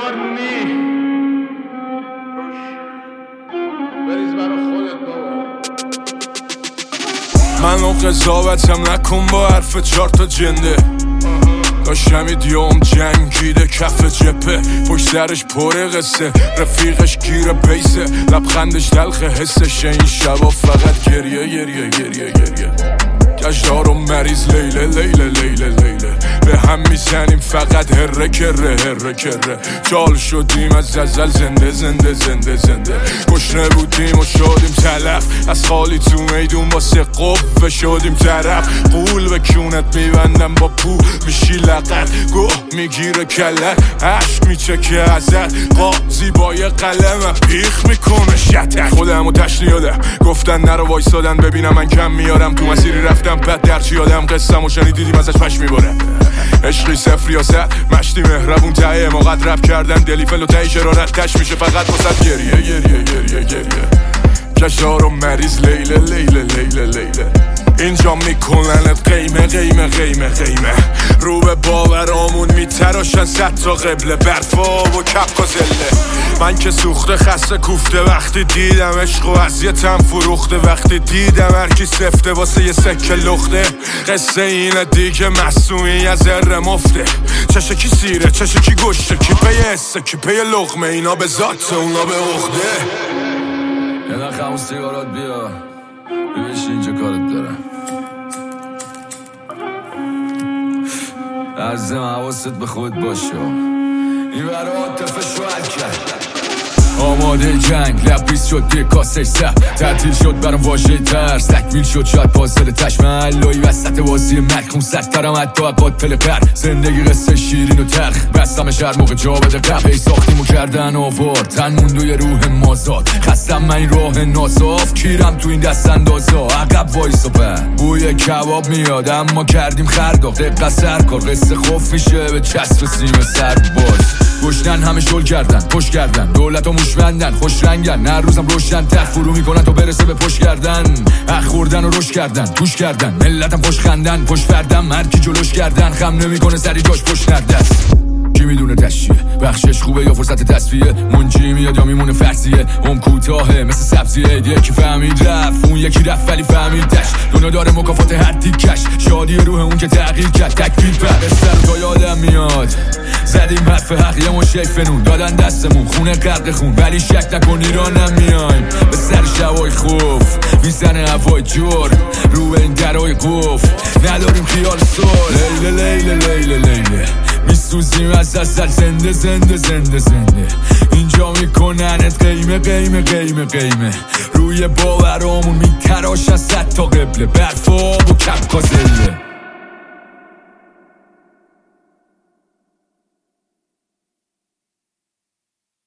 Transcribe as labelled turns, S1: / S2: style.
S1: مکارنی بریز برا خودت بابا.
S2: منو قضاوتم نکن با حرف 4 تا جنده. داشتم ایدیوم جنگیده کف جپه، پشت سرش پر قصه، رفیقش گیر بیسه، لبخندش تلخ حسشه. این شبا فقط گریه گریه گریه گریه، گشتار و مریض لیله لیله لیله لیله، به هم میزنیم فقط هره کره هره کره. جال شدیم از ازل زنده زنده زنده زنده، گشنه بودیم و شدیم تلف، از خالی تو میدون واسه قوه شدیم طرف. قول به کونت میبندم با پو میشی لقت، گوه میگیره کلت، عشق میچکه ازت، قاضی با یه قلم پیخ میکنه شتک. خودمو تشنیادم گفتن نرو وایسادن ببینم من کم میارم، تو مسیری رفتم بعد درچی یادم قصم و شنیدیدیم ازش پش میباره. عشقی صفر یا صد مشتی مهربون تایه مقد رب کردن دلیفل و تایی شرارت تش میشه فقط واسد گریه گریه گریه گریه. کشار و مریض لیله لیله لیله لیله، اینجا میکننت قیمه قیمه قیمه قیمه. رو به باورامون میتراشن 100 تا قبله، برفا و کپ و زله. من که سوخته خسته کوفته وقتی دیدم عشق و اذیتم فروخته، وقتی دیدم هرکی سفته واسه یه سکه لخته. قصه اینه دیگه مصنوعی از ذره مفته، چشه کی سیره چشه کی گشته، کی پی حسه کی پی لقمه، اینا به ذات اونا به عقده.
S3: یه دقیقه همون سیگارات بیا ببیش اینجا کارت دارم. عزیزم حواست به خود باشه، این برای عاطفه شوهر کرد. آماده جنگ لبریز شد دیگه کاسش سر، تعطیل شد برام واژه ترس، تکمیل شد شاید پازل تشم علایی وسط بازی مرکون سخترم حتی قاتل قرد. زندگی قصه شیرین و تلخ، بستمش هر موقع جا بده قبل. ای ساختیمو کردن آوار تن موندوی روح مازاد، خستم من این راه ناصاف کیرم تو این دست اندازا. عقب وایسا بعد بوی کباب میاد اما کردیم خرداغ، دقیقه سرکار قصه خوف میشه به چسب سیم سر باز. گشتن همه شل کردن پشت کردن، دولت و موشمندن خوش رنگن، نه روزم روشن تر فرو میکنن تا برسه به پشت کردن. اخ خوردن و روش کردن گوش کردن، ملتم خوش خندن پشت فردم هرکی جلوش کردن، خم نمیکنه سری جاش پشت نردست. کی میدونه دشیه بخشش خوبه یا فرصت تصفیه، منجی میاد یا میمونه فرضیه، اون کوتاهه مثل سبزیه. یکی فهمید رفت اون یکی رفت ولی فهمید دش، دنیا داره مکافات هر تیکش، شادی روح اون که تغییر کرد تکبیر پر سر تا یادم میاد. زدیم حرف حق یه مشه فنون دادن دستمون خونه غرق خون، ولی شک نکن ایرانم میایم به سر شبای خوف، میزنه هوای جور رو به این درای قف، نداریم خیال سال لیله لیله لیله لیله، میسوزیم از اصل زنده زنده زنده زنده. اینجا میکننت قیمه قیمه قیمه قیمه، روی باورامون میتراشن 100 تا قبله، برفا و کپ کازله.